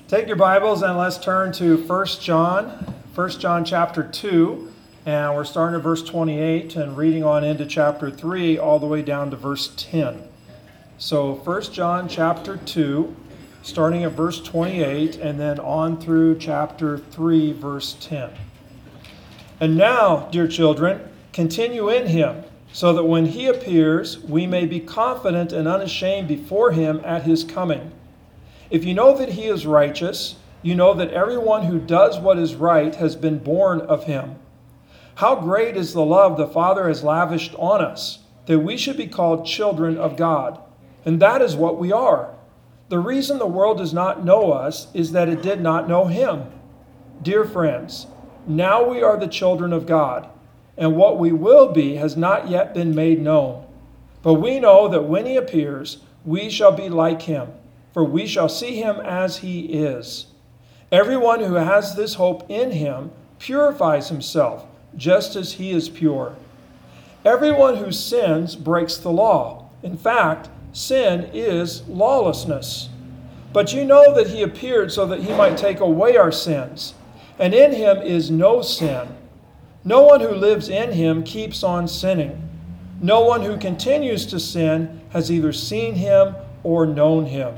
Take your Bibles and let's turn to 1 John chapter 2, and we're starting at verse 28 and reading on into chapter 3 all the way down to verse 10. So 1 John chapter 2, starting at verse 28 and then on through chapter 3 verse 10. And now, dear children, continue in him, so that when he appears, we may be confident and unashamed before him at his coming. If you know that he is righteous, you know that everyone who does what is right has been born of him. How great is the love the Father has lavished on us, that we should be called children of God. And that is what we are. The reason the world does not know us is that it did not know him. Dear friends, now we are the children of God, and what we will be has not yet been made known. But we know that when he appears, we shall be like him, for we shall see him as he is. Everyone who has this hope in him purifies himself, just as he is pure. Everyone who sins breaks the law. In fact, sin is lawlessness. But you know that he appeared so that he might take away our sins, and in him is no sin. No one who lives in him keeps on sinning. No one who continues to sin has either seen him or known him.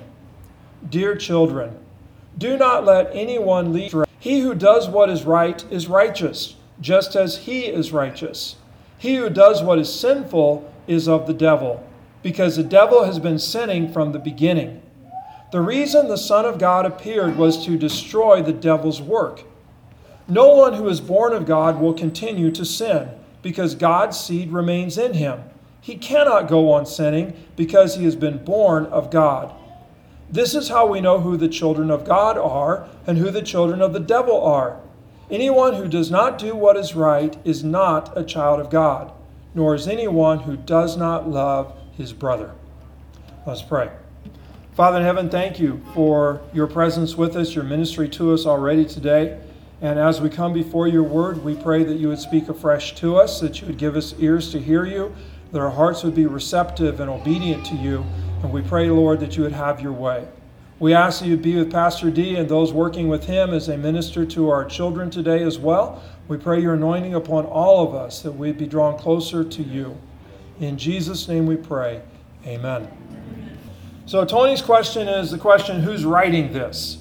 Dear children, do not let anyone lead you astray. He who does what is right is righteous, just as he is righteous. He who does what is sinful is of the devil, because the devil has been sinning from the beginning. The reason the Son of God appeared was to destroy the devil's work. No one who is born of God will continue to sin, because God's seed remains in him. He cannot go on sinning because he has been born of God. This is how we know who the children of God are and who the children of the devil are. Anyone who does not do what is right is not a child of God, nor is anyone who does not love his brother. Let's pray. Father in heaven, thank you for your presence with us, your ministry to us already today. And as we come before your word, we pray that you would speak afresh to us, that you would give us ears to hear you, that our hearts would be receptive and obedient to you. And we pray, Lord, that you would have your way. We ask that you would be with Pastor D and those working with him as they minister to our children today as well. We pray your anointing upon all of us, that we'd be drawn closer to you. In Jesus' name we pray. Amen. So Tony's question is the question, who's writing this?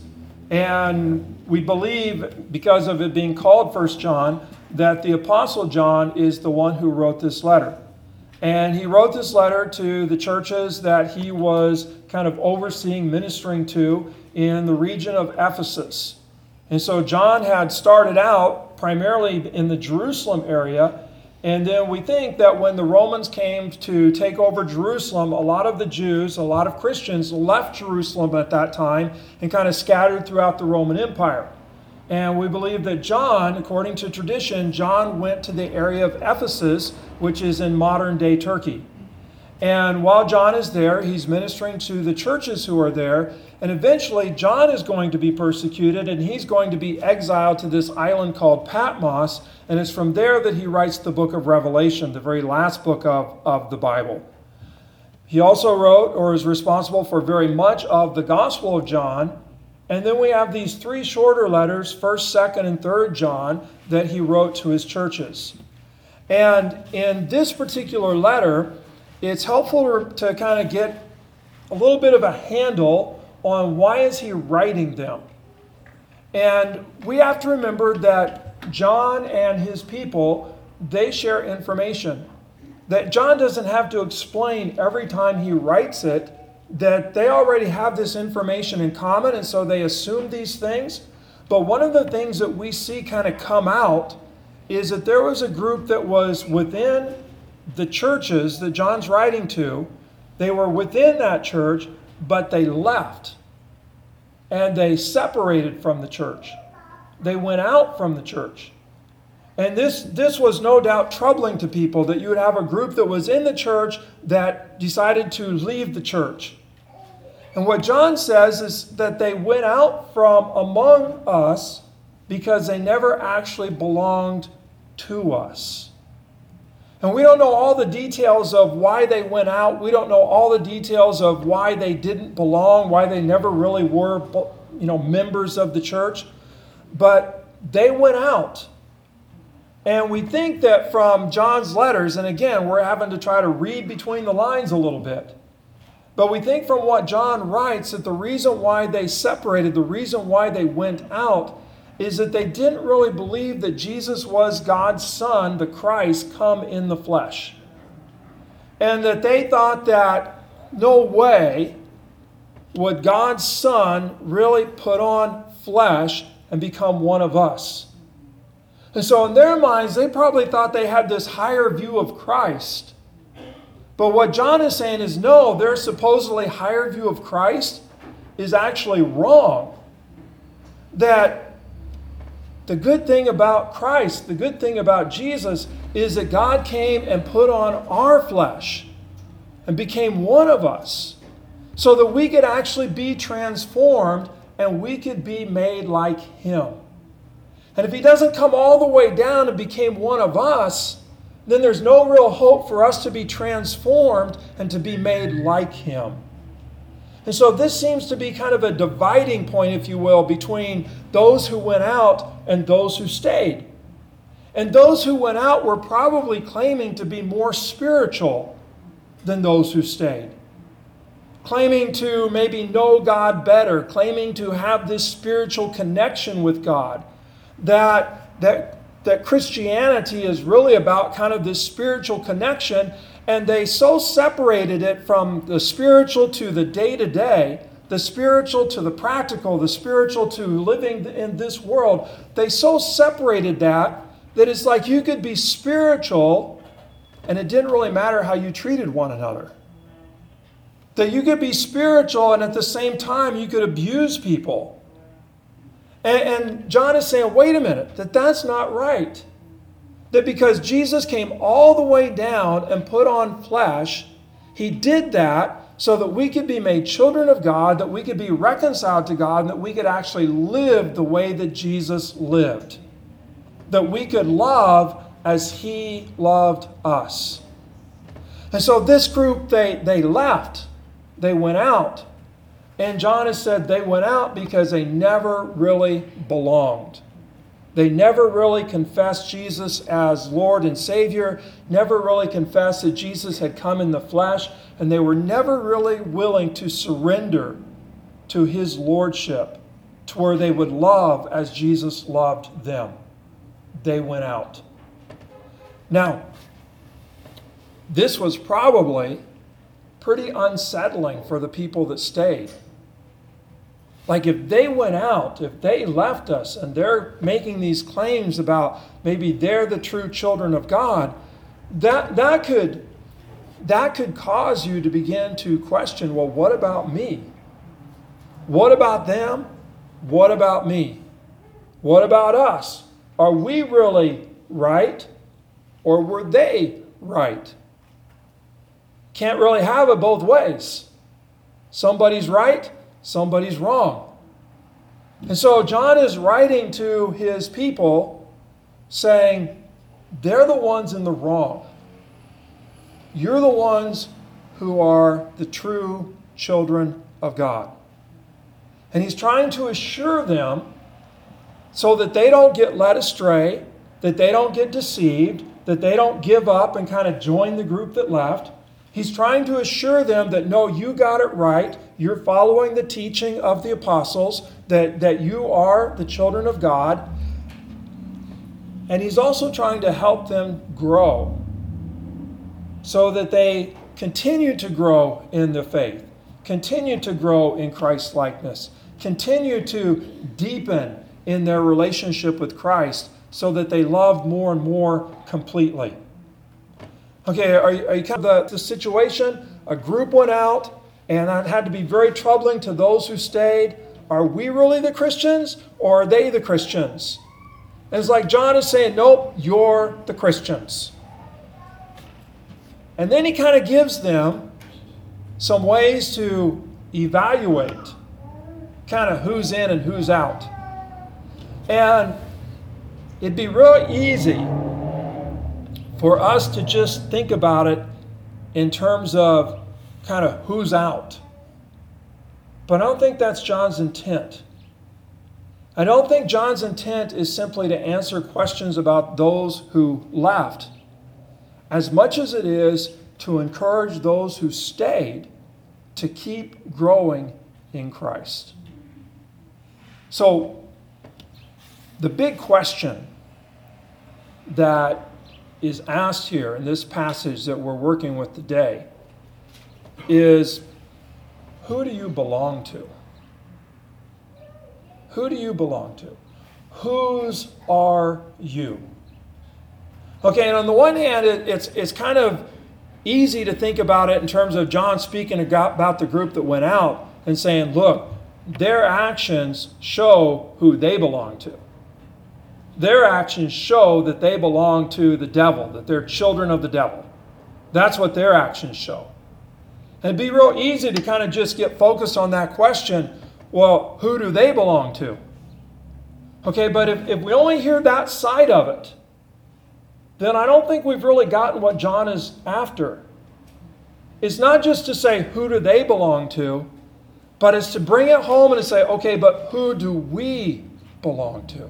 And we believe, because of it being called 1 John, that the Apostle John is the one who wrote this letter. And he wrote this letter to the churches that he was kind of overseeing, ministering to in the region of Ephesus. And so John had started out primarily in the Jerusalem area. And then we think that when the Romans came to take over Jerusalem, a lot of the Jews, a lot of Christians left Jerusalem at that time and kind of scattered throughout the Roman Empire. And we believe that John, according to tradition, John went to the area of Ephesus, which is in modern-day Turkey. And while John is there, he's ministering to the churches who are there. And eventually, John is going to be persecuted, and he's going to be exiled to this island called Patmos. And it's from there that he writes the book of Revelation, the very last book of the Bible. He also wrote, or is responsible for very much of the Gospel of John. And then we have these three shorter letters, 1st, 2nd, and 3rd John, that he wrote to his churches. And in this particular letter, it's helpful to kind of get a little bit of a handle on why is he writing them. And we have to remember that John and his people, they share information. That John doesn't have to explain every time he writes it, that they already have this information in common, and so they assume these things. But one of the things that we see kind of come out is that there was a group that was within the churches that John's writing to. They were within that church, but they left. And they separated from the church. They went out from the church. And this was no doubt troubling to people, that you would have a group that was in the church that decided to leave the church. And what John says is that they went out from among us because they never actually belonged to us. And we don't know all the details of why they went out. We don't know all the details of why they didn't belong, why they never really were, members of the church. But they went out. And we think that from John's letters, and again, we're having to try to read between the lines a little bit. But we think from what John writes that the reason why they separated, the reason why they went out, is that they didn't really believe that Jesus was God's Son, the Christ, come in the flesh. And that they thought that no way would God's Son really put on flesh and become one of us. And so in their minds, they probably thought they had this higher view of Christ. But what John is saying is no, their supposedly higher view of Christ is actually wrong. That the good thing about Christ, the good thing about Jesus, is that God came and put on our flesh and became one of us so that we could actually be transformed and we could be made like Him. And if He doesn't come all the way down and became one of us, then there's no real hope for us to be transformed and to be made like Him. And so this seems to be kind of a dividing point, if you will, between those who went out and those who stayed. And those who went out were probably claiming to be more spiritual than those who stayed. Claiming to maybe know God better, claiming to have this spiritual connection with God. That Christianity is really about kind of this spiritual connection, and they so separated it from the spiritual to the day-to-day, the spiritual to the practical, the spiritual to living in this world. They so separated that it's like you could be spiritual and it didn't really matter how you treated one another. That you could be spiritual and at the same time you could abuse people. And John is saying, wait a minute, that's not right. That because Jesus came all the way down and put on flesh, He did that so that we could be made children of God, that we could be reconciled to God, and that we could actually live the way that Jesus lived. That we could love as He loved us. And so this group, they left. They went out. And John has said they went out because they never really belonged. They never really confessed Jesus as Lord and Savior, never really confessed that Jesus had come in the flesh, and they were never really willing to surrender to His lordship, to where they would love as Jesus loved them. They went out. Now, this was probably pretty unsettling for the people that stayed. Like if they went out, if they left us and they're making these claims about maybe they're the true children of God, that could cause you to begin to question, well, what about me? What about them? What about me? What about us? Are we really right? Or were they right? Can't really have it both ways. Somebody's right, somebody's wrong. And so John is writing to his people saying, they're the ones in the wrong. You're the ones who are the true children of God. And he's trying to assure them so that they don't get led astray, that they don't get deceived, that they don't give up and kind of join the group that left. He's trying to assure them that, no, you got it right. You're following the teaching of the apostles, that you are the children of God. And he's also trying to help them grow so that they continue to grow in the faith, continue to grow in Christ's likeness, continue to deepen in their relationship with Christ so that they love more and more completely. Okay, are you kind of the situation? A group went out, and that had to be very troubling to those who stayed. Are we really the Christians, or are they the Christians? And it's like John is saying, nope, you're the Christians. And then he kind of gives them some ways to evaluate kind of who's in and who's out. And it'd be real easy for us to just think about it in terms of kind of who's out. But I don't think that's John's intent. I don't think John's intent is simply to answer questions about those who left, as much as it is to encourage those who stayed to keep growing in Christ. So, the big question that is asked here in this passage that we're working with today is, who do you belong to? Who do you belong to? Whose are you? Okay, and on the one hand, it's kind of easy to think about it in terms of John speaking about the group that went out and saying, look, their actions show who they belong to. Their actions show that they belong to the devil, that they're children of the devil. That's what their actions show. And it'd be real easy to kind of just get focused on that question, well, who do they belong to? Okay, but if we only hear that side of it, then I don't think we've really gotten what John is after. It's not just to say, who do they belong to, but it's to bring it home and to say, okay, but who do we belong to?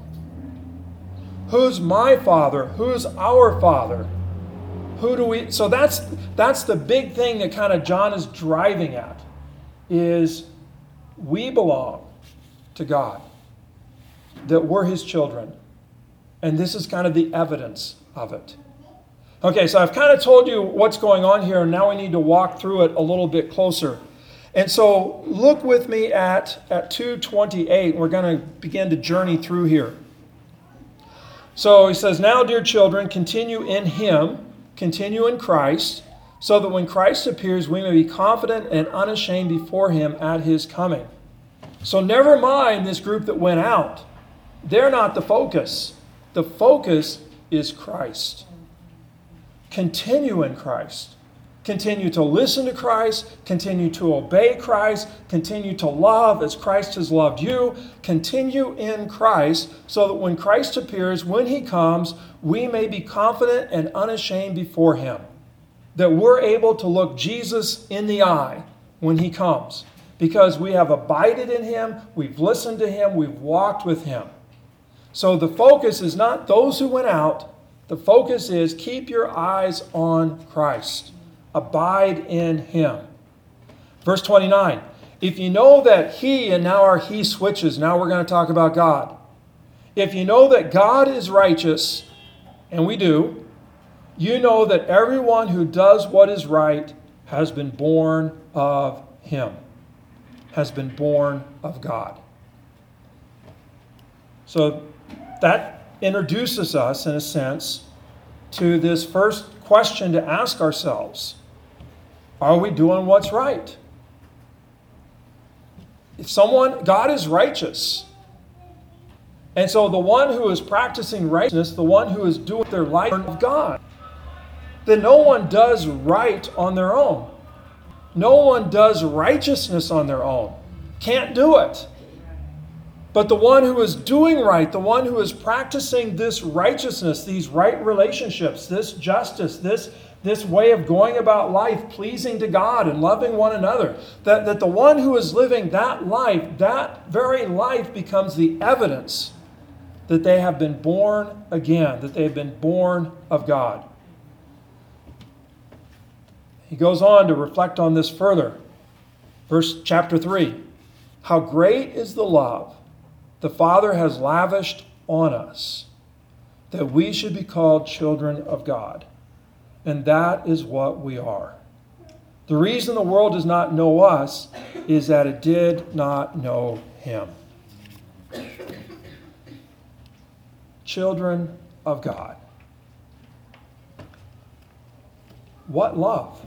Who's my Father? Who's our Father? Who do we... So that's the big thing that kind of John is driving at, is we belong to God, that we're His children. And this is kind of the evidence of it. Okay, so I've kind of told you what's going on here, and now we need to walk through it a little bit closer. And so look with me at 2:28. We're going to begin to journey through here. So he says, now, dear children, continue in Him, continue in Christ, so that when Christ appears, we may be confident and unashamed before Him at His coming. So never mind this group that went out. They're not the focus. The focus is Christ. Continue in Christ. Continue to listen to Christ. Continue to obey Christ. Continue to love as Christ has loved you. Continue in Christ so that when Christ appears, when He comes, we may be confident and unashamed before Him. That we're able to look Jesus in the eye when He comes. Because we have abided in Him, we've listened to Him, we've walked with Him. So the focus is not those who went out. The focus is keep your eyes on Christ. Abide in Him. Verse 29. If you know that He, and now our He switches, now we're going to talk about God. If you know that God is righteous, and we do, you know that everyone who does what is right has been born of Him, has been born of God. So that introduces us, in a sense, to this first question to ask ourselves. Are we doing what's right? If God is righteous, and so the one who is practicing righteousness, the one who is doing their life of God, then no one does right on their own. No one does righteousness on their own. Can't do it. But the one who is doing right, the one who is practicing this righteousness, these right relationships, this justice, this way of going about life, pleasing to God and loving one another, that the one who is living that life, that very life becomes the evidence that they have been born again, that they have been born of God. He goes on to reflect on this further. Chapter 3. How great is the love the Father has lavished on us, that we should be called children of God. And that is what we are. The reason the world does not know us is that it did not know Him. Children of God. What love?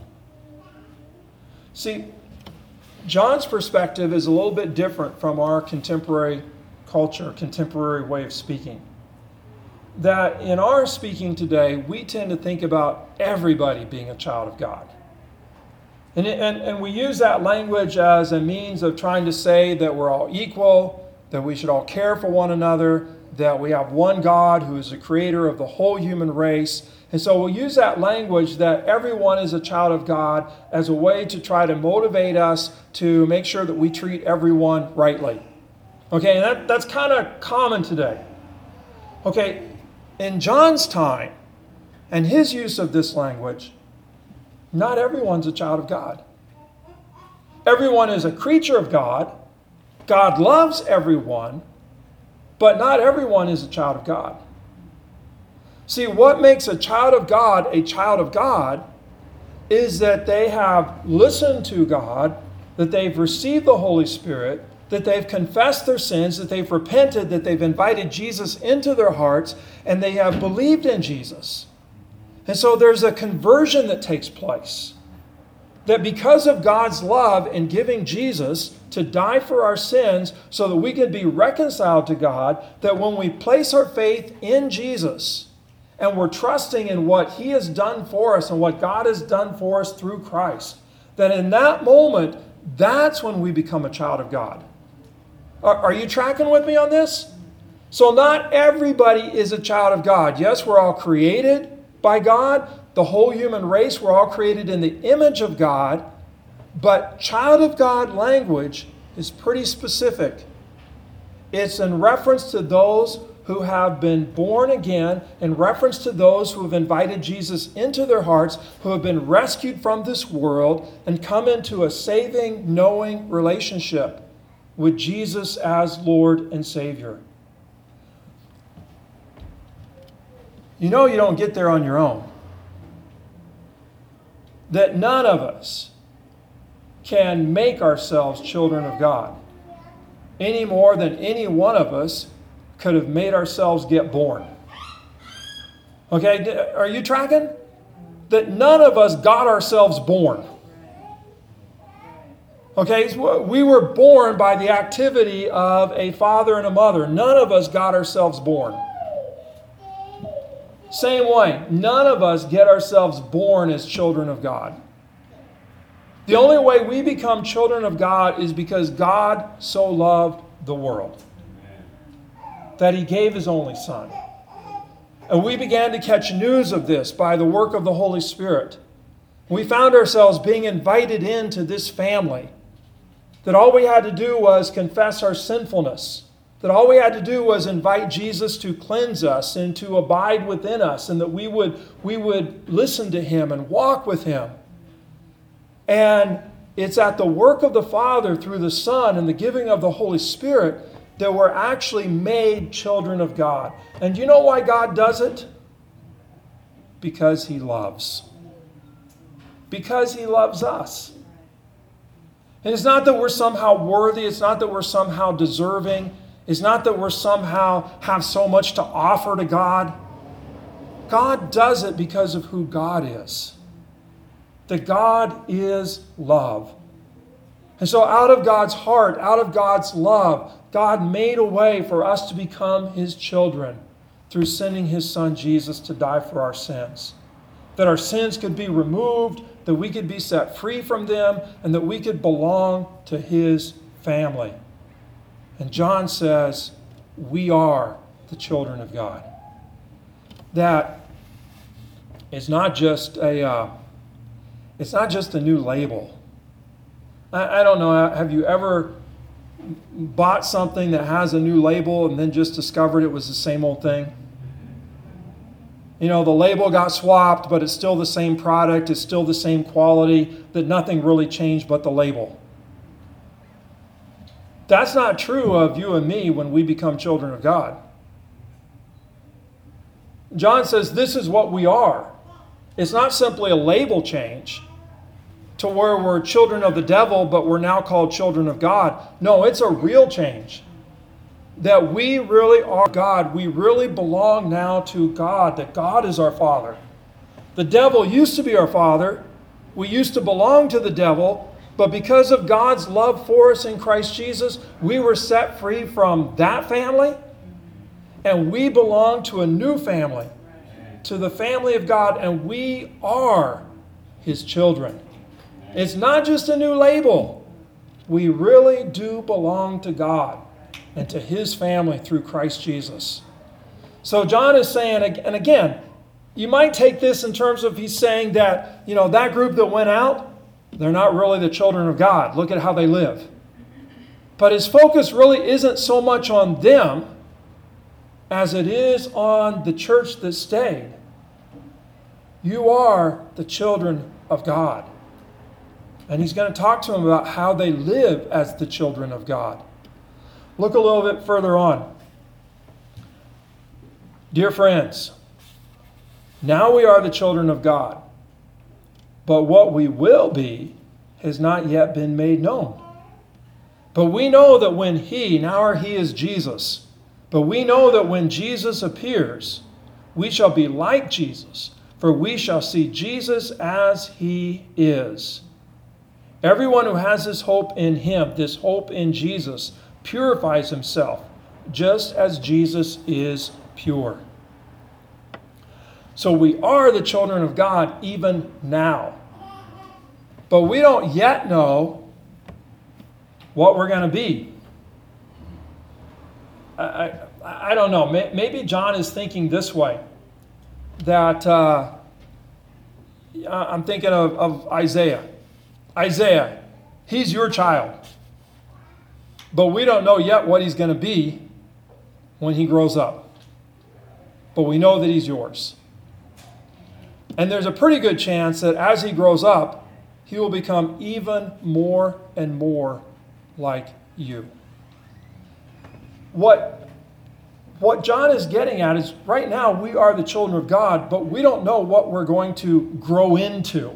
See, John's perspective is a little bit different from our contemporary culture, contemporary way of speaking. That in our speaking today, we tend to think about everybody being a child of God. And we use that language as a means of trying to say that we're all equal, that we should all care for one another, that we have one God who is the creator of the whole human race. And so we'll use that language that everyone is a child of God as a way to try to motivate us to make sure that we treat everyone rightly. Okay, and that's kind of common today. Okay, in John's time and his use of this language, not everyone's a child of God. Everyone is a creature of God. God loves everyone, but not everyone is a child of God. See, what makes a child of God is that they have listened to God, that they've received the Holy Spirit, that they've confessed their sins, that they've repented, that they've invited Jesus into their hearts, and they have believed in Jesus. And so there's a conversion that takes place. That because of God's love in giving Jesus to die for our sins so that we can be reconciled to God, that when we place our faith in Jesus and we're trusting in what He has done for us and what God has done for us through Christ, that in that moment, that's when we become a child of God. Are you tracking with me on this? So not everybody is a child of God. Yes, we're all created by God. The whole human race, we're all created in the image of God. But child of God language is pretty specific. It's in reference to those who have been born again, in reference to those who have invited Jesus into their hearts, who have been rescued from this world and come into a saving, knowing relationship with Jesus as Lord and Savior. You know you don't get there on your own. That none of us can make ourselves children of God any more than any one of us could have made ourselves get born. Okay, are you tracking? That none of us got ourselves born. Okay, we were born by the activity of a father and a mother. None of us got ourselves born. Same way, none of us get ourselves born as children of God. The only way we become children of God is because God so loved the world that He gave His only Son. And we began to catch news of this by the work of the Holy Spirit. We found ourselves being invited into this family, that all we had to do was confess our sinfulness, that all we had to do was invite Jesus to cleanse us and to abide within us, and that we would listen to Him and walk with Him. And it's at the work of the Father through the Son and the giving of the Holy Spirit that we're actually made children of God. And you know why God does it? Because He loves. Because He loves us. And it's not that we're somehow worthy. It's not that we're somehow deserving. It's not that we're somehow have so much to offer to God. God does it because of who God is. That God is love. And so out of God's heart, out of God's love, God made a way for us to become His children through sending His Son Jesus to die for our sins. That our sins could be removed, that we could be set free from them, and that we could belong to His family. And John says, we are the children of God. That is not just a new label. I don't know, have you ever bought something that has a new label and then just discovered it was the same old thing? You know, the label got swapped, but it's still the same product, it's still the same quality, that nothing really changed but the label. That's not true of you and me when we become children of God. John says this is what we are. It's not simply a label change to where we're children of the devil, but we're now called children of God. No, it's a real change. That we really are God. We really belong now to God, that God is our Father. The devil used to be our father. We used to belong to the devil. But because of God's love for us in Christ Jesus, we were set free from that family. And we belong to a new family, to the family of God. And we are His children. It's not just a new label. We really do belong to God. and to his family through Christ Jesus. So John is saying, and again, you might take this in terms of he's saying that, that group that went out, they're not really the children of God. Look at how they live. But his focus really isn't so much on them as it is on the church that stayed. You are the children of God. And he's going to talk to them about how they live as the children of God. Look a little bit further on. Dear friends, now we are the children of God, but what we will be has not yet been made known. But we know that when he is Jesus, but we know that when Jesus appears, we shall be like Jesus, for we shall see Jesus as he is. Everyone who has this hope in him, this hope in Jesus, purifies himself, just as Jesus is pure. So we are the children of God even now. But we don't yet know what we're going to be. I don't know. Maybe John is thinking this way. That I'm thinking of Isaiah. Isaiah, he's your child. But we don't know yet what he's going to be when he grows up. But we know that he's yours. And there's a pretty good chance that as he grows up, he will become even more and more like you. What John is getting at is right now we are the children of God, but we don't know what we're going to grow into.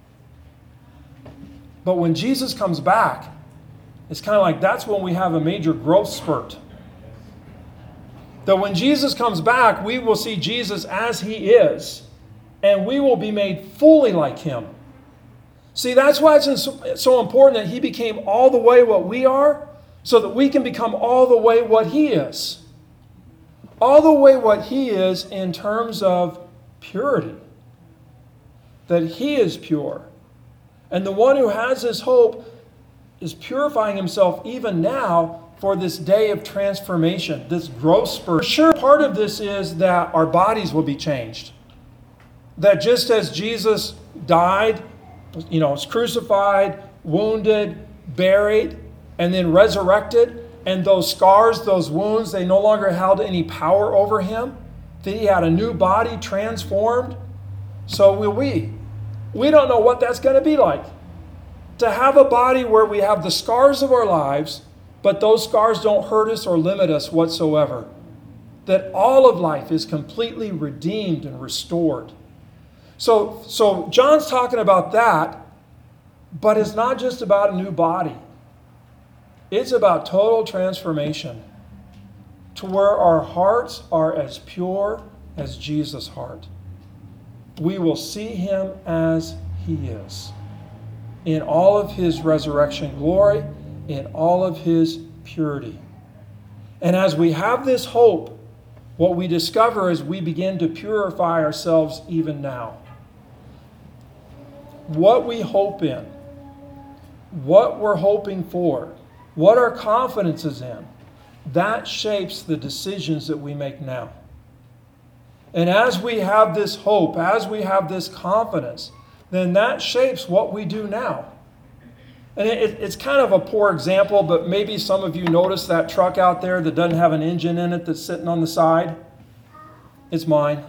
But when Jesus comes back, it's kind of like that's when we have a major growth spurt. That when Jesus comes back, we will see Jesus as he is, and we will be made fully like him. See, that's why it's so important that he became all the way what we are, so that we can become all the way what he is. All the way what he is in terms of purity. That he is pure. And the one who has this hope is purifying himself even now for this day of transformation, this growth spurt. Sure, part of this is that our bodies will be changed. That just as Jesus died, was crucified, wounded, buried, and then resurrected, and those scars, those wounds, they no longer held any power over him, that he had a new body transformed, so will we. We don't know what that's going to be like. To have a body where we have the scars of our lives, but those scars don't hurt us or limit us whatsoever. That all of life is completely redeemed and restored. So John's talking about that, but it's not just about a new body. It's about total transformation to where our hearts are as pure as Jesus' heart. We will see him as he is, in all of his resurrection glory, in all of his purity. And as we have this hope, what we discover is we begin to purify ourselves even now. What we hope in, what we're hoping for, what our confidence is in, that shapes the decisions that we make now. And as we have this hope, as we have this confidence, then that shapes what we do now. And it's kind of a poor example, but maybe some of you noticed that truck out there that doesn't have an engine in it that's sitting on the side. It's mine.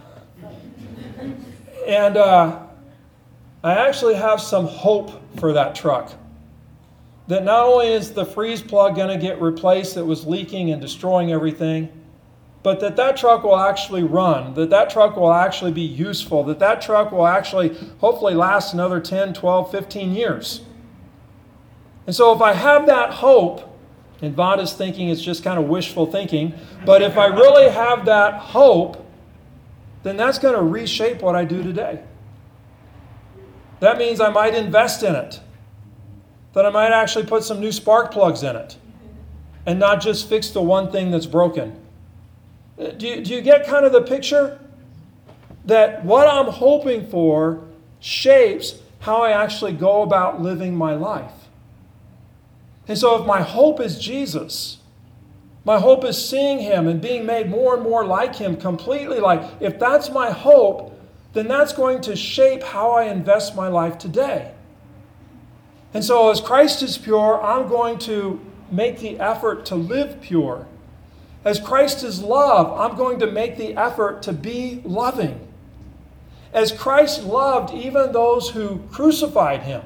And I actually have some hope for that truck. That not only is the freeze plug going to get replaced that was leaking and destroying everything, but that truck will actually run, that truck will actually be useful, that truck will actually hopefully last another 10, 12, 15 years. And so if I have that hope, and Vonda's thinking it's just kind of wishful thinking, but if I really have that hope, then that's going to reshape what I do today. That means I might invest in it. That I might actually put some new spark plugs in it and not just fix the one thing that's broken. Do you get kind of the picture? That what I'm hoping for shapes how I actually go about living my life. And so if my hope is Jesus, My hope is seeing Him and being made more and more like Him, completely like. If that's my hope, then that's going to shape how I invest my life today. And so as Christ is pure, I'm going to make the effort to live pure. As Christ is love, I'm going to make the effort to be loving. As Christ loved even those who crucified Him.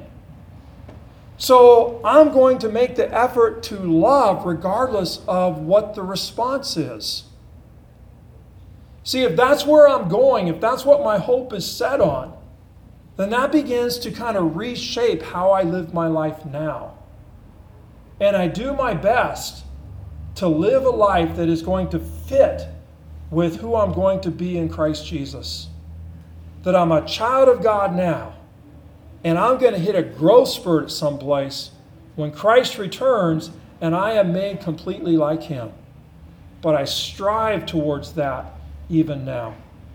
So I'm going to make the effort to love regardless of what the response is. See, if that's where I'm going, if that's what my hope is set on, then that begins to kind of reshape how I live my life now. And I do my best to live a life that is going to fit with who I'm going to be in Christ Jesus. That I'm a child of God now, and I'm going to hit a growth spurt at some place when Christ returns and I am made completely like Him. But I strive towards that even now.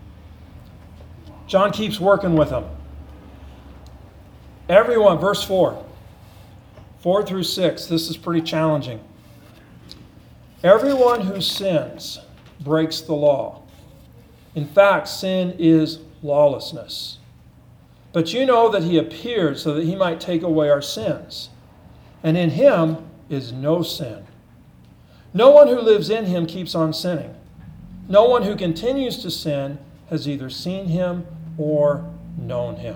John keeps working with them. Everyone, verse 4 through 6, this is pretty challenging. Everyone who sins breaks the law. In fact, sin is lawlessness. But you know that He appeared so that He might take away our sins. And in Him is no sin. No one who lives in Him keeps on sinning. No one who continues to sin has either seen Him or known Him.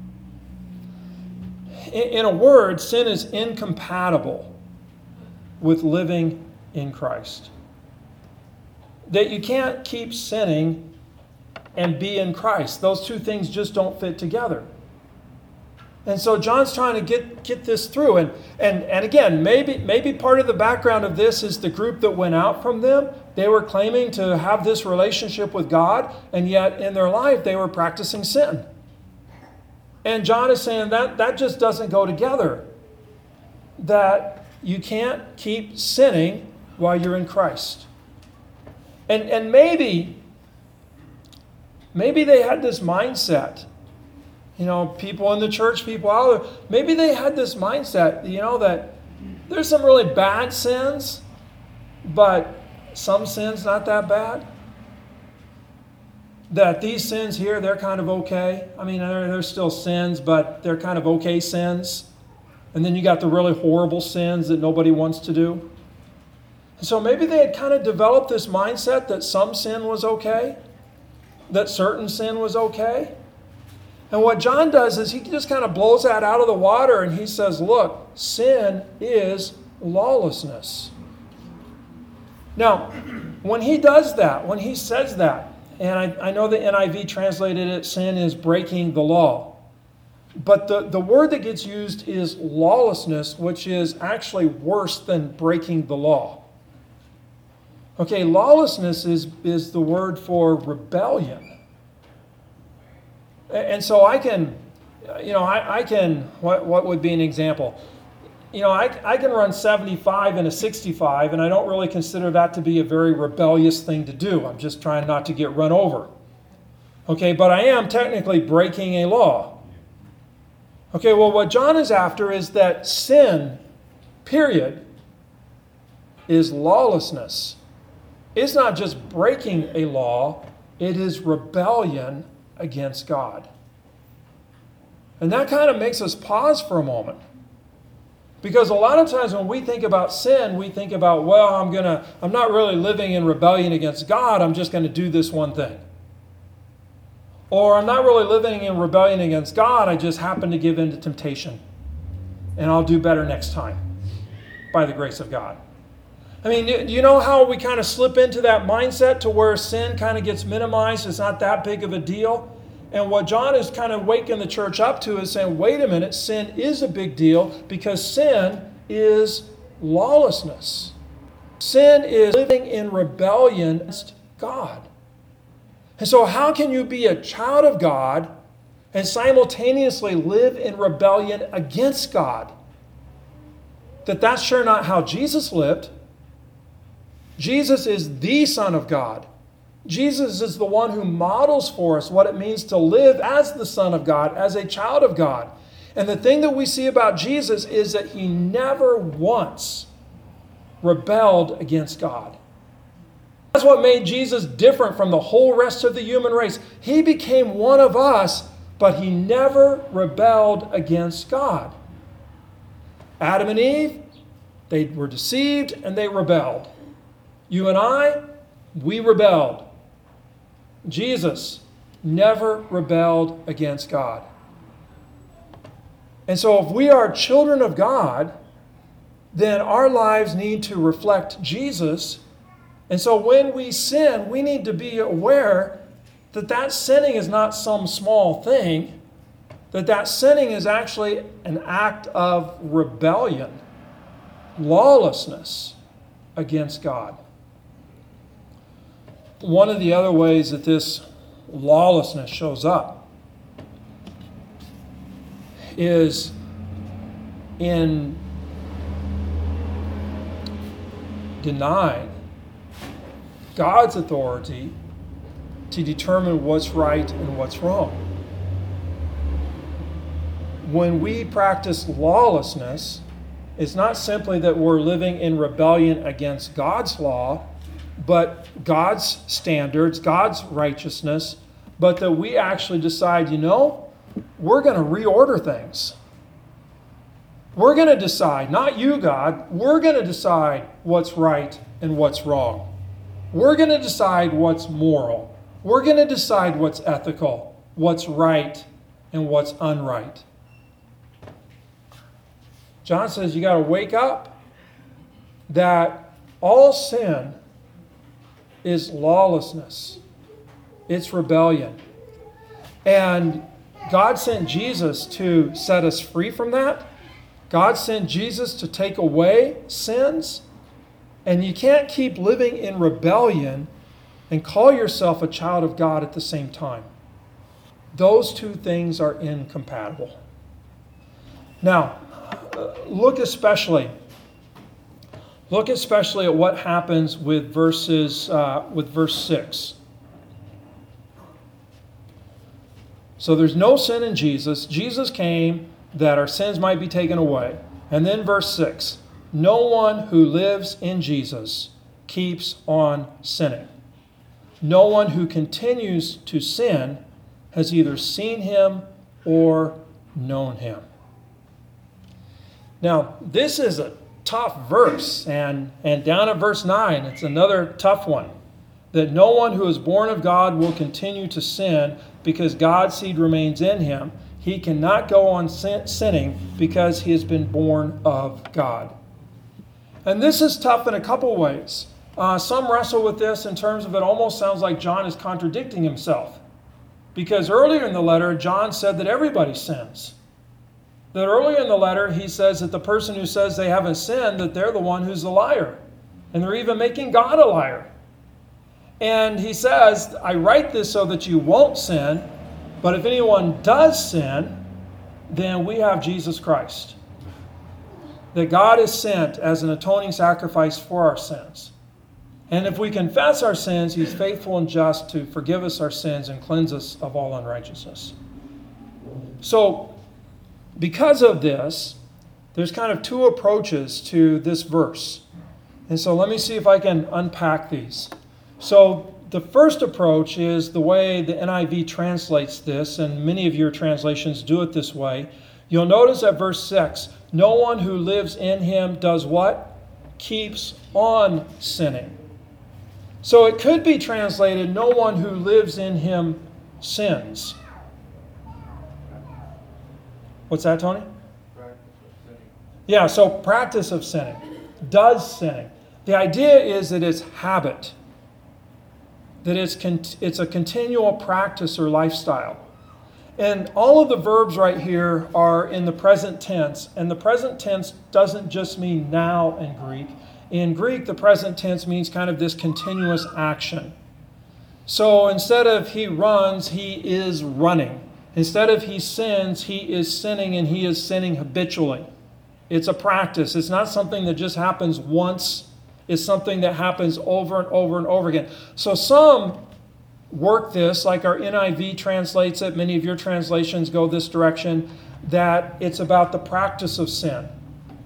In a word, sin is incompatible with living in Christ. That you can't keep sinning and be in Christ. Those two things just don't fit together. And so John's trying to get this through. And again, maybe part of the background of this is the group that went out from them. They were claiming to have this relationship with God, and yet in their life they were practicing sin. And John is saying that just doesn't go together. That you can't keep sinning while you're in Christ. And maybe they had this mindset. You know, people in the church, people out there, maybe they had this mindset, you know, that there's some really bad sins, but some sins not that bad. That these sins here, they're kind of okay. I mean, they're still sins, but they're kind of okay sins. And then you got the really horrible sins that nobody wants to do. And so maybe they had kind of developed this mindset that some sin was okay, that certain sin was okay. And what John does is he just kind of blows that out of the water and he says, look, sin is lawlessness. Now, when he does that, when he says that, and I know the NIV translated it, sin is breaking the law. But the word that gets used is lawlessness, which is actually worse than breaking the law. Okay, lawlessness is the word for rebellion. And so I can, what would be an example? You know, I can run 75 in a 65, and I don't really consider that to be a very rebellious thing to do. I'm just trying not to get run over. Okay, but I am technically breaking a law. Okay, well, what John is after is that sin, period, is lawlessness. It's not just breaking a law, it is rebellion against God. And that kind of makes us pause for a moment. Because a lot of times when we think about sin, we think about, well, I'm not really living in rebellion against God, I'm just going to do this one thing. Or I'm not really living in rebellion against God, I just happen to give in to temptation. And I'll do better next time, by the grace of God. I mean, do you know how we kind of slip into that mindset to where sin kind of gets minimized? It's not that big of a deal. And what John is kind of waking the church up to is saying, wait a minute, sin is a big deal because sin is lawlessness. Sin is living in rebellion against God. And so how can you be a child of God and simultaneously live in rebellion against God? That's sure not how Jesus lived. Jesus is the Son of God. Jesus is the one who models for us what it means to live as the Son of God, as a child of God. And the thing that we see about Jesus is that He never once rebelled against God. That's what made Jesus different from the whole rest of the human race. He became one of us, but he never rebelled against God. Adam and Eve, they were deceived and they rebelled. You and I, we rebelled. Jesus never rebelled against God. And so if we are children of God, then our lives need to reflect Jesus. And so when we sin, we need to be aware that that sinning is not some small thing, that sinning is actually an act of rebellion, lawlessness against God. One of the other ways that this lawlessness shows up is in denying God's authority to determine what's right and what's wrong. When we practice lawlessness, it's not simply that we're living in rebellion against God's law, but God's standards, God's righteousness, but that we actually decide, we're going to reorder things. We're going to decide, not you, God, we're going to decide what's right and what's wrong. We're going to decide what's moral. We're going to decide what's ethical, what's right, and what's unright. John says you got to wake up that all sin is lawlessness. It's rebellion. And God sent Jesus to set us free from that. God sent Jesus to take away sins. And you can't keep living in rebellion and call yourself a child of God at the same time. Those two things are incompatible. Now, look especially at what happens with verse 6. So there's no sin in Jesus. Jesus came that our sins might be taken away. And then verse 6. No one who lives in Jesus keeps on sinning. No one who continues to sin has either seen him or known him. Now, this is a tough verse, and down at verse 9, it's another tough one. That no one who is born of God will continue to sin because God's seed remains in him. He cannot go on sinning because he has been born of God. And this is tough in a couple ways. Some wrestle with this in terms of it almost sounds like John is contradicting himself. Because earlier in the letter, John said that everybody sins. That earlier in the letter, he says that the person who says they haven't sinned, that they're the one who's the liar. And they're even making God a liar. And he says, I write this so that you won't sin, but if anyone does sin, then we have Jesus Christ. That God is sent as an atoning sacrifice for our sins. And if we confess our sins, he's faithful and just to forgive us our sins and cleanse us of all unrighteousness. So, because of this, there's kind of two approaches to this verse. And so let me see if I can unpack these. So the first approach is the way the NIV translates this, and many of your translations do it this way. You'll notice at verse 6, no one who lives in him does what? Keeps on sinning. So it could be translated, no one who lives in him sins. What's that, Tony? Practice of sinning. Yeah, so practice of sinning. Does sinning. The idea is that it's habit. That it's a continual practice or lifestyle. And all of the verbs right here are in the present tense. And the present tense doesn't just mean now in Greek. In Greek, the present tense means kind of this continuous action. So instead of he runs, he is running. Instead of he sins, he is sinning, and he is sinning habitually. It's a practice. It's not something that just happens once. It's something that happens over and over and over again. So some work this, like our NIV translates it, many of your translations go this direction, that it's about the practice of sin.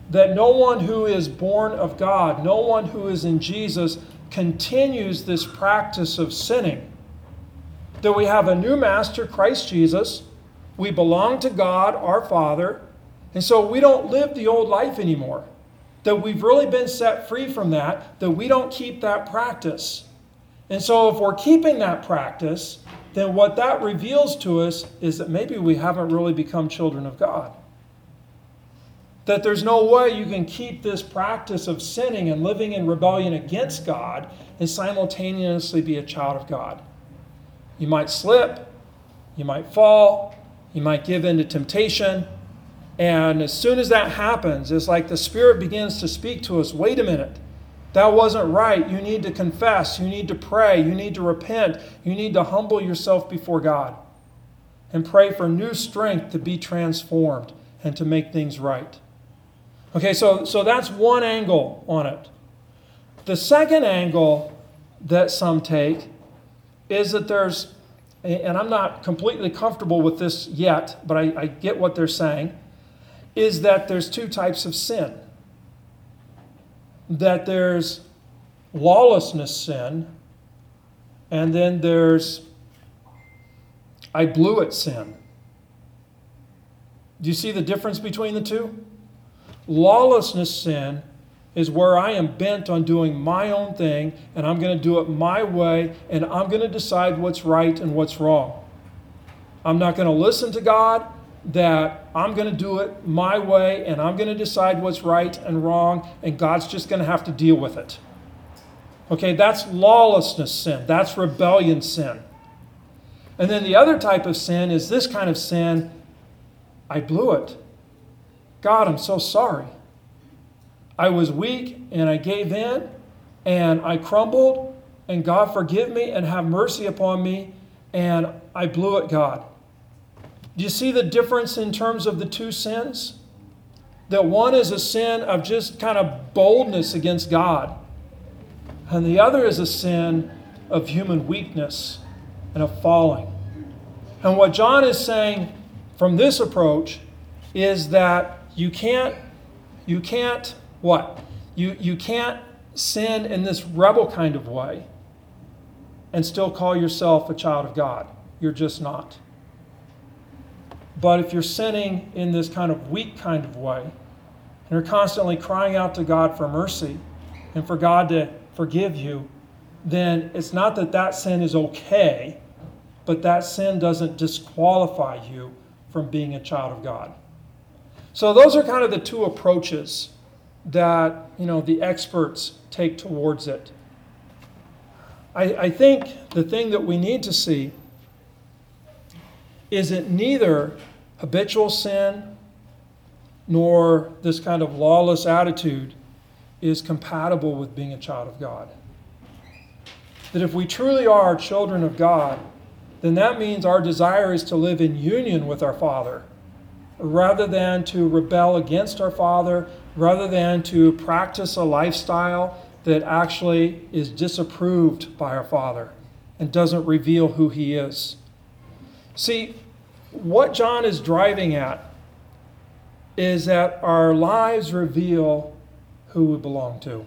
that no one who is born of God, no one who is in Jesus, continues this practice of sinning. That we have a new master, Christ Jesus. We belong to God, our Father. And so we don't live the old life anymore. That we've really been set free from that. That we don't keep that practice. And so if we're keeping that practice, then what that reveals to us is that maybe we haven't really become children of God. That there's no way you can keep this practice of sinning and living in rebellion against God and simultaneously be a child of God. You might slip, you might fall, you might give in to temptation, and as soon as that happens, it's like the Spirit begins to speak to us, wait a minute, that wasn't right. You need to confess, you need to pray, you need to repent, you need to humble yourself before God and pray for new strength to be transformed and to make things right. Okay, so that's one angle on it. The second angle that some take is that there's, and I'm not completely comfortable with this yet, but I get what they're saying, is that there's two types of sin. That there's lawlessness sin, and then there's I blew it sin. Do you see the difference between the two? Lawlessness sin is where I am bent on doing my own thing, and I'm going to do it my way, and I'm going to decide what's right and what's wrong. I'm not going to listen to God, that I'm going to do it my way, and I'm going to decide what's right and wrong, and God's just going to have to deal with it. Okay, that's lawlessness sin. That's rebellion sin. And then the other type of sin is this kind of sin, I blew it. God, I'm so sorry. I was weak and I gave in and I crumbled, and God forgive me and have mercy upon me, and I blew it, God. Do you see the difference in terms of the two sins? That one is a sin of just kind of boldness against God, and the other is a sin of human weakness and of falling. And what John is saying from this approach is that you can't what? You can't sin in this rebel kind of way and still call yourself a child of God. You're just not. But if you're sinning in this kind of weak kind of way, and you're constantly crying out to God for mercy and for God to forgive you, then it's not that that sin is okay, but that sin doesn't disqualify you from being a child of God. So those are kind of the two approaches that, the experts take towards it. I think the thing that we need to see is that neither habitual sin nor this kind of lawless attitude is compatible with being a child of God. That if we truly are children of God, then that means our desire is to live in union with our Father, rather than to rebel against our Father, rather than to practice a lifestyle that actually is disapproved by our Father and doesn't reveal who He is. See, what John is driving at is that our lives reveal who we belong to.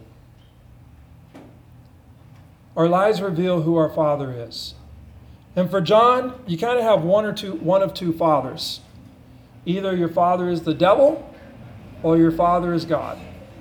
Our lives reveal who our Father is. And for John, you kind of have one of two fathers. Either your father is the devil or your father is God.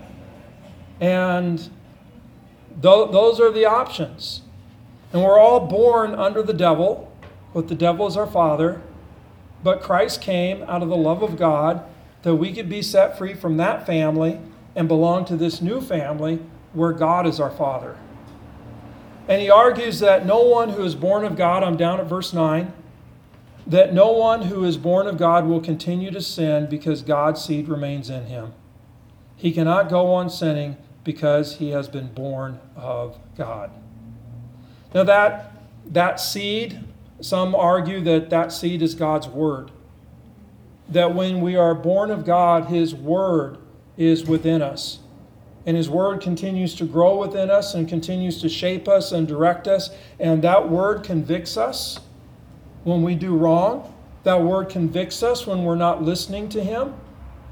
And those are the options. And we're all born under the devil, but the devil is our father. But Christ came out of the love of God that we could be set free from that family and belong to this new family where God is our Father. And he argues that no one who is born of God, I'm down at verse 9, that no one who is born of God will continue to sin because God's seed remains in him. He cannot go on sinning because he has been born of God. Now that seed, some argue that seed is God's word. That when we are born of God, his word is within us. And his word continues to grow within us and continues to shape us and direct us. And that word convicts us when we do wrong. That word convicts us when we're not listening to him.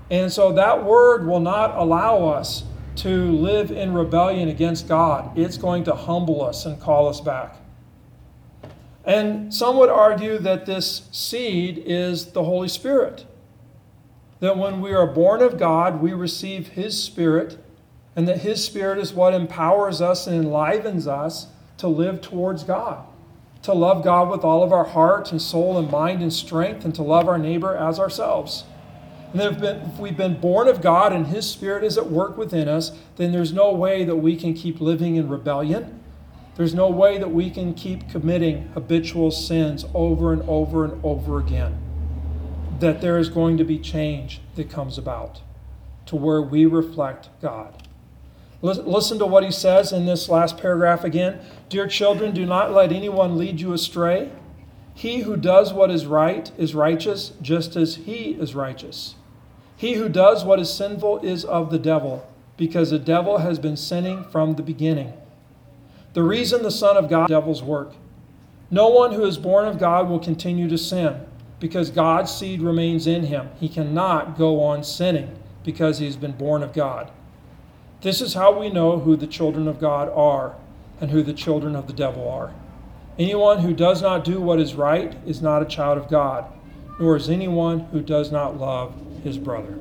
And so that word will not allow us to live in rebellion against God. It's going to humble us and call us back. And some would argue that this seed is the Holy Spirit. That when we are born of God, we receive His Spirit, and that His Spirit is what empowers us and enlivens us to live towards God, to love God with all of our heart and soul and mind and strength, and to love our neighbor as ourselves. And if we've been born of God and His Spirit is at work within us, then there's no way that we can keep living in rebellion. There's no way that we can keep committing habitual sins over and over and over again. That there is going to be change that comes about to where we reflect God. Listen to what he says in this last paragraph again. Dear children, do not let anyone lead you astray. He who does what is right is righteous, just as he is righteous. He who does what is sinful is of the devil, because the devil has been sinning from the beginning. The reason the Son of God is the devil's work. No one who is born of God will continue to sin, because God's seed remains in him. He cannot go on sinning because he's been born of God. This is how we know who the children of God are and who the children of the devil are. Anyone who does not do what is right is not a child of God, nor is anyone who does not love his brother.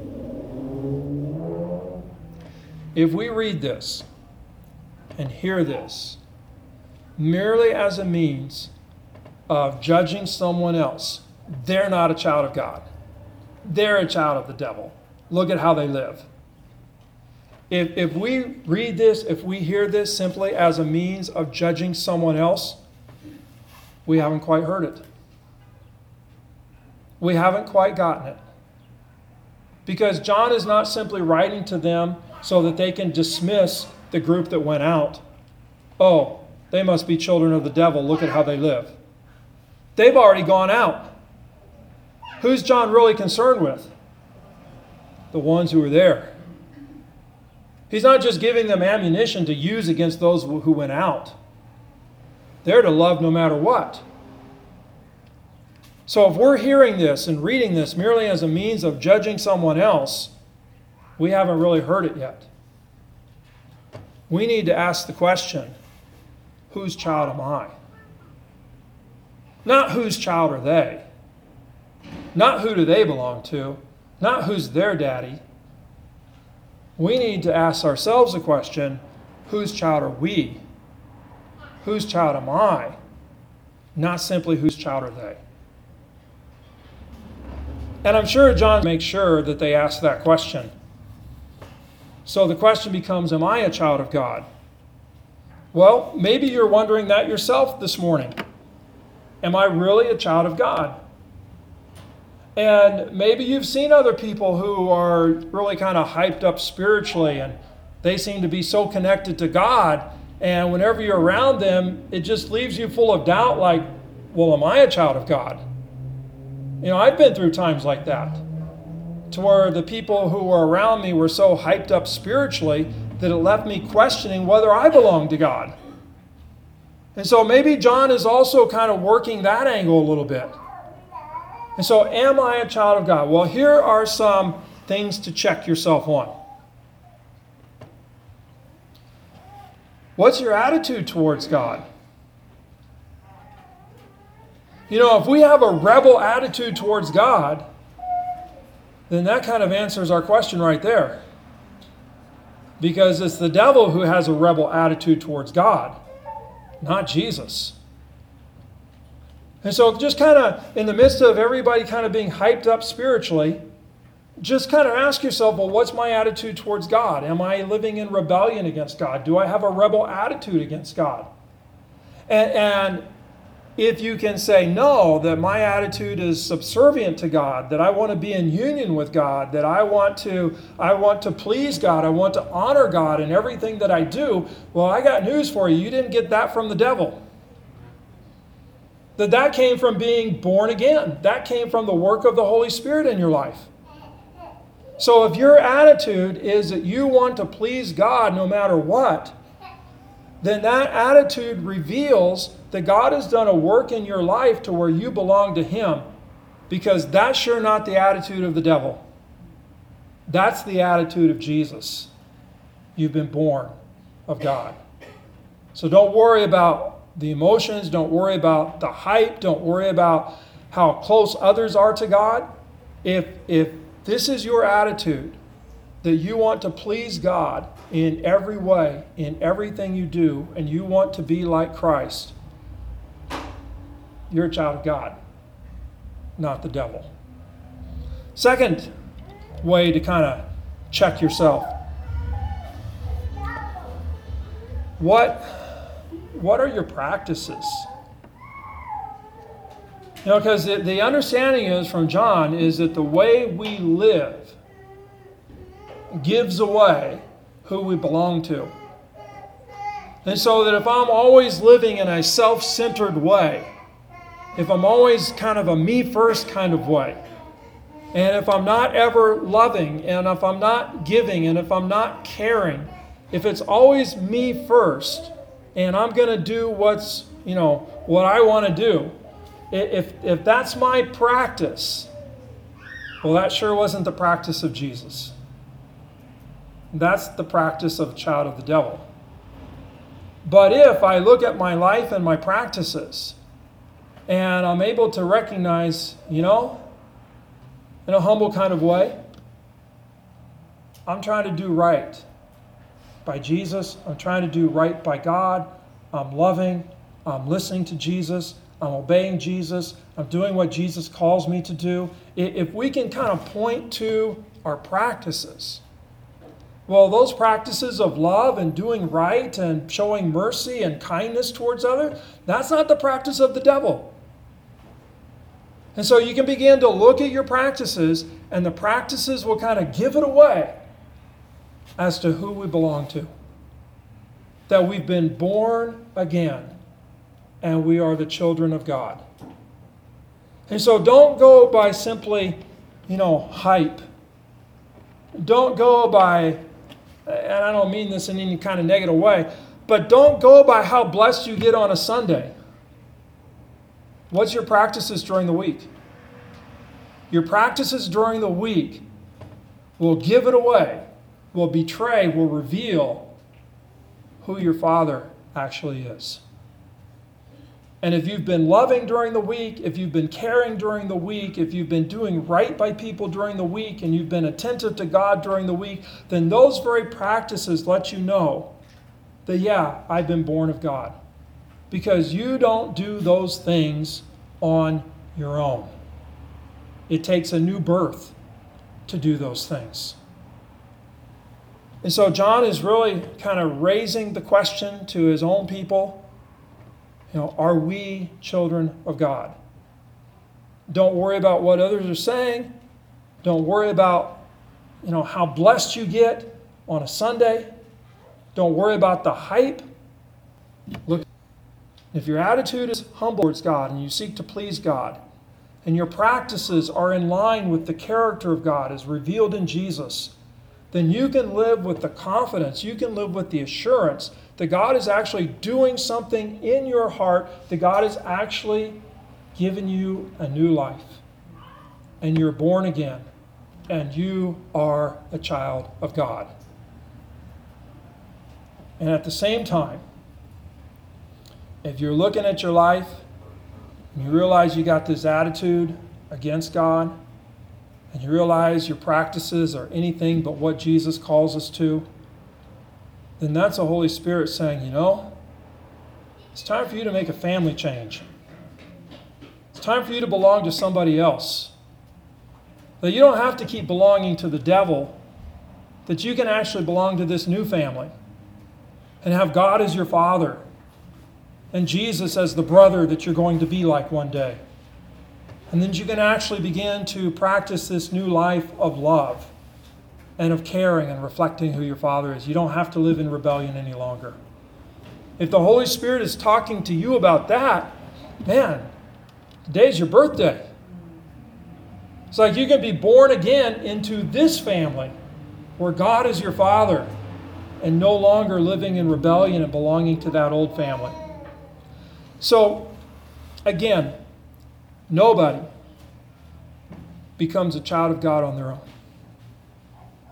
If we read this and hear this merely as a means of judging someone else, they're not a child of God. They're a child of the devil. Look at how they live. If we read this, if we hear this simply as a means of judging someone else, we haven't quite heard it. We haven't quite gotten it. Because John is not simply writing to them so that they can dismiss the group that went out. Oh, they must be children of the devil. Look at how they live. They've already gone out. Who's John really concerned with? The ones who were there. He's not just giving them ammunition to use against those who went out. They're to love no matter what. So if we're hearing this and reading this merely as a means of judging someone else, we haven't really heard it yet. We need to ask the question, whose child am I? Not whose child are they. Not who do they belong to. Not who's their daddy. We need to ask ourselves the question, whose child are we? Whose child am I? Not simply whose child are they. And I'm sure John makes sure that they ask that question. So the question becomes, am I a child of God? Well, maybe you're wondering that yourself this morning. Am I really a child of God? And maybe you've seen other people who are really kind of hyped up spiritually, and they seem to be so connected to God, and whenever you're around them, it just leaves you full of doubt, like, well, am I a child of God? You know, I've been through times like that, to where the people who were around me were so hyped up spiritually that it left me questioning whether I belonged to God. And so maybe John is also kind of working that angle a little bit. And so, am I a child of God? Well, here are some things to check yourself on. What's your attitude towards God? You know, if we have a rebel attitude towards God, then that kind of answers our question right there. Because it's the devil who has a rebel attitude towards God, not Jesus. And so just kind of in the midst of everybody kind of being hyped up spiritually, just kind of ask yourself, well, what's my attitude towards God? Am I living in rebellion against God? Do I have a rebel attitude against God? And if you can say no, that my attitude is subservient to God, that I want to be in union with God, that I want to please God, I want to honor God in everything that I do, well, I got news for you. You didn't get that from the devil. That came from being born again. That came from the work of the Holy Spirit in your life. So if your attitude is that you want to please God no matter what, then that attitude reveals that God has done a work in your life to where you belong to Him, because that's sure not the attitude of the devil. That's the attitude of Jesus. You've been born of God. So don't worry about the emotions. Don't worry about the hype. Don't worry about how close others are to God. If this is your attitude, that you want to please God in every way, in everything you do, and you want to be like Christ, you're a child of God, not the devil. Second way to kind of check yourself. What are your practices? Because the understanding is from John is that the way we live gives away who we belong to. And so that if I'm always living in a self-centered way, if I'm always kind of a me-first kind of way, and if I'm not ever loving, and if I'm not giving, and if I'm not caring, if it's always me first, and I'm going to do what I want to do, if that's my practice, well, that sure wasn't the practice of Jesus. That's the practice of a child of the devil. But if I look at my life and my practices, and I'm able to recognize, in a humble kind of way, I'm trying to do right by Jesus. I'm trying to do right by God. I'm loving. I'm listening to Jesus. I'm obeying Jesus. I'm doing what Jesus calls me to do. If we can kind of point to our practices, well, those practices of love and doing right and showing mercy and kindness towards others, that's not the practice of the devil. And so you can begin to look at your practices, and the practices will kind of give it away as to who we belong to. That we've been born again, and we are the children of God. And so don't go by simply, hype. Don't go by, and I don't mean this in any kind of negative way, but don't go by how blessed you get on a Sunday. What's your practices during the week? Your practices during the week will give it away, will betray, will reveal who your Father actually is. And if you've been loving during the week, if you've been caring during the week, if you've been doing right by people during the week, and you've been attentive to God during the week, then those very practices let you know that, yeah, I've been born of God. Because you don't do those things on your own. It takes a new birth to do those things. And so John is really kind of raising the question to his own people, are we children of God? Don't worry about what others are saying. Don't worry about, how blessed you get on a Sunday. Don't worry about the hype. Look, if your attitude is humble towards God and you seek to please God, and your practices are in line with the character of God as revealed in Jesus, then you can live with the confidence, you can live with the assurance that God is actually doing something in your heart, that God is actually giving you a new life. And you're born again, and you are a child of God. And at the same time, if you're looking at your life and you realize you got this attitude against God, and you realize your practices are anything but what Jesus calls us to, then that's the Holy Spirit saying, it's time for you to make a family change. It's time for you to belong to somebody else. That you don't have to keep belonging to the devil, that you can actually belong to this new family and have God as your father and Jesus as the brother that you're going to be like one day. And then you can actually begin to practice this new life of love and of caring and reflecting who your Father is. You don't have to live in rebellion any longer. If the Holy Spirit is talking to you about that, man, today's your birthday. It's like you can be born again into this family where God is your Father and no longer living in rebellion and belonging to that old family. So, again, nobody becomes a child of God on their own.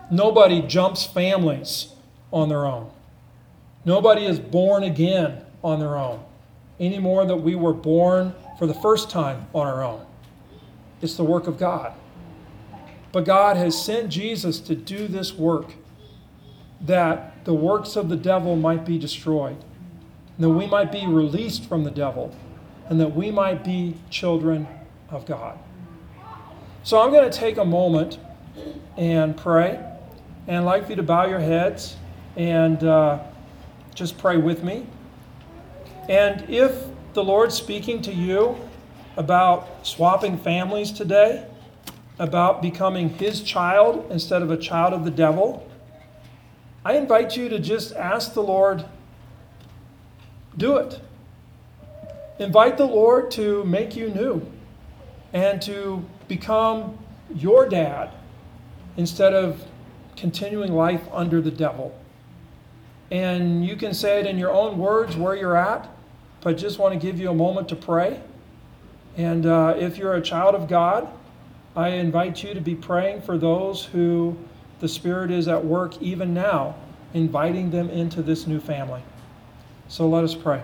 Nobody jumps families on their own. Nobody is born again on their own, any more than we were born for the first time on our own. It's the work of God. But God has sent Jesus to do this work, that the works of the devil might be destroyed, and that we might be released from the devil, and that we might be children of God. So I'm going to take a moment and pray, and I'd like for you to bow your heads and just pray with me. And if the Lord's speaking to you about swapping families today, about becoming His child instead of a child of the devil, I invite you to just ask the Lord, do it. Invite the Lord to make you new and to become your dad instead of continuing life under the devil. And you can say it in your own words where you're at, but I just want to give you a moment to pray. And if you're a child of God, I invite you to be praying for those who the Spirit is at work even now, inviting them into this new family. So let us pray.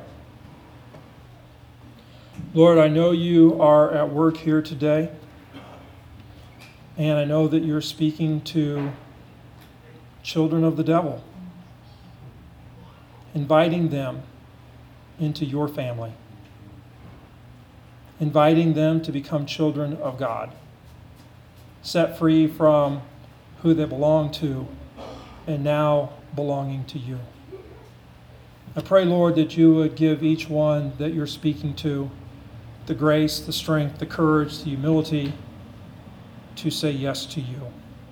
Lord, I know you are at work here today, and I know that you're speaking to children of the devil, inviting them into your family, inviting them to become children of God, set free from who they belong to, and now belonging to you. I pray, Lord, that you would give each one that you're speaking to the grace, the strength, the courage, the humility to say yes to you,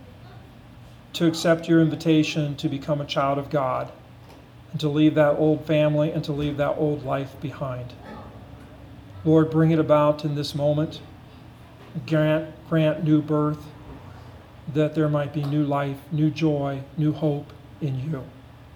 to accept your invitation to become a child of God, and to leave that old family and to leave that old life behind. Lord, bring it about in this moment. Grant new birth, that there might be new life, new joy, new hope in you.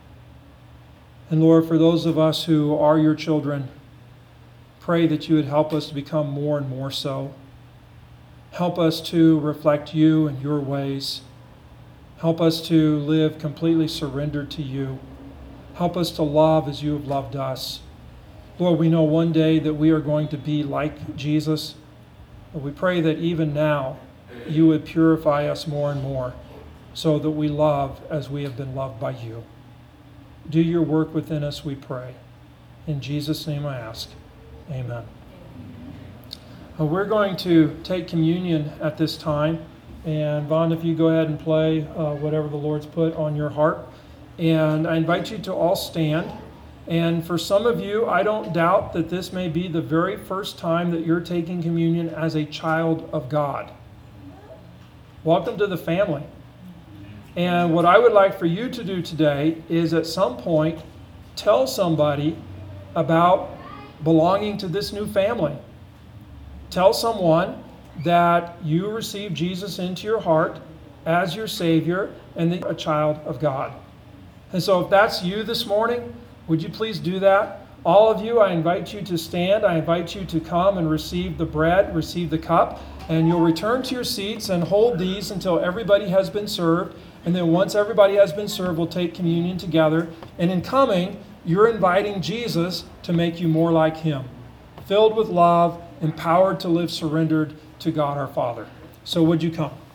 And Lord, for those of us who are your children, pray that you would help us to become more and more so. Help us to reflect you and your ways. Help us to live completely surrendered to you. Help us to love as you have loved us. Lord, we know one day that we are going to be like Jesus. But we pray that even now you would purify us more and more so that we love as we have been loved by you. Do your work within us, we pray. In Jesus' name I ask. Amen. We're going to take communion at this time. And Vaughn, if you go ahead and play whatever the Lord's put on your heart. And I invite you to all stand. And for some of you, I don't doubt that this may be the very first time that you're taking communion as a child of God. Welcome to the family. And what I would like for you to do today is at some point tell somebody about belonging to this new family. Tell someone that you received Jesus into your heart as your Savior and that you're a child of God. And so if that's you this morning, would you please do that? All of you, I invite you to stand. I invite you to come and receive the bread, receive the cup, and you'll return to your seats and hold these until everybody has been served. And then once everybody has been served, we'll take communion together. And in coming, you're inviting Jesus to make you more like Him, filled with love, empowered to live surrendered to God our Father. So would you come?